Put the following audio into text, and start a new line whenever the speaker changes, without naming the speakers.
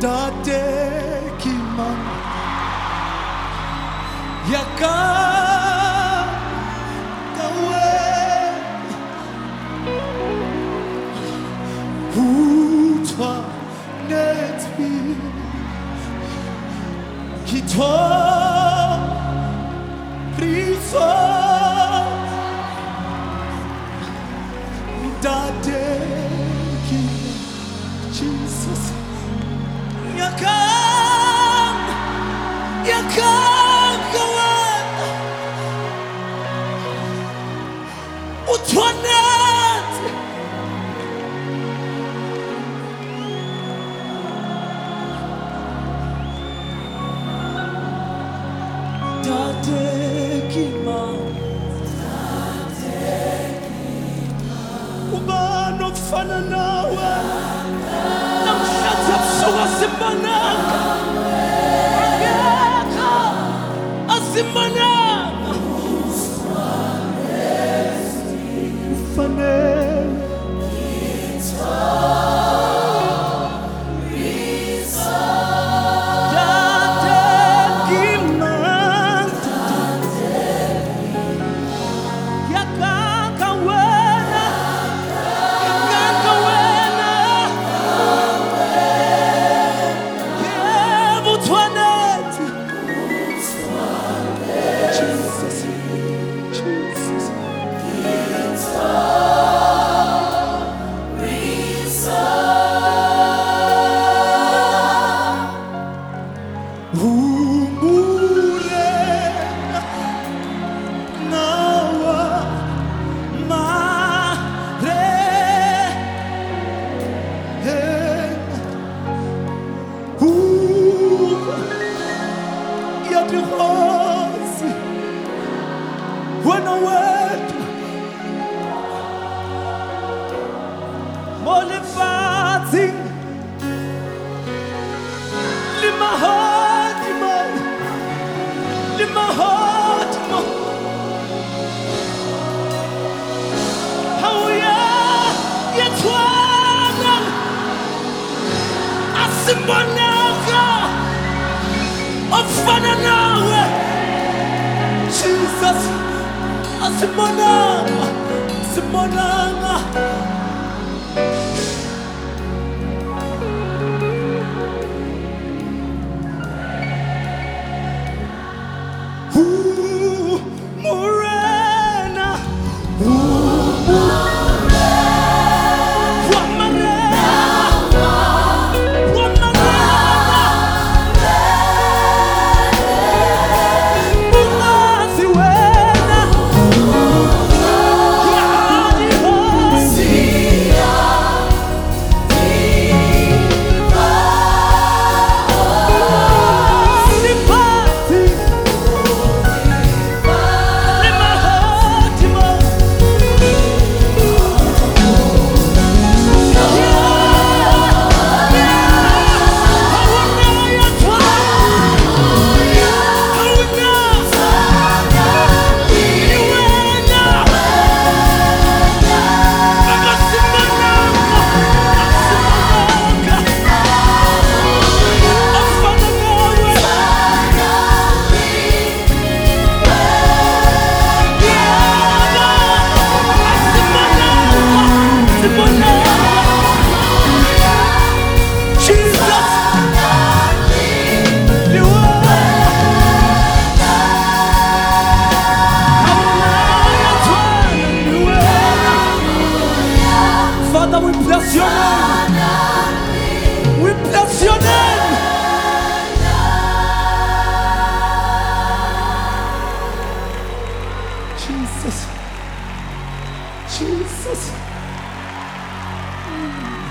Dadekiman Yaka Kawe Utwa Netbi Kito Priso Dadekiman Jesus Yakam Kawan Utwanet Dadekiman Ubano fana nawe Namshata suwa simanaka Asimana Fane Dadekiman Yakakawena Yebutwanet Jesus Jesus Umure nawa mare Yadhosi Wana wetu Molefati Limahadimo Hauya Yetwana Asimonaka Ofana nawe Jesus Asimonaka Morena We bless your name. Jesus. Jesus.